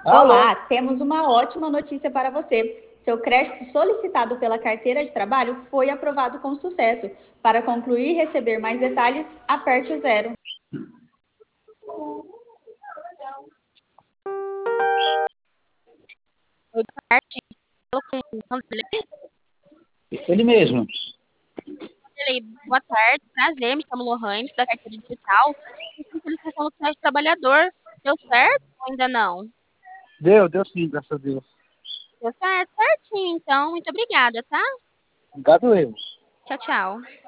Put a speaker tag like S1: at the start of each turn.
S1: Alô?
S2: Olá, temos uma ótima notícia para você. Seu crédito solicitado pela carteira de trabalho foi aprovado com sucesso. Para concluir e receber mais detalhes, aperte o zero.
S3: Oi, boa tarde. Falo com o Vanderlei.
S1: Ele mesmo.
S3: Vanderlei, boa tarde. Prazer, me chamo Lohane, da carteira digital. Eu fiz solicitação do crédito trabalhador. Deu certo ou ainda não?
S1: Deu sim, graças a Deus.
S3: Deu certo, certinho, então. Muito obrigada, tá?
S1: Obrigado eu.
S3: Tchau, tchau.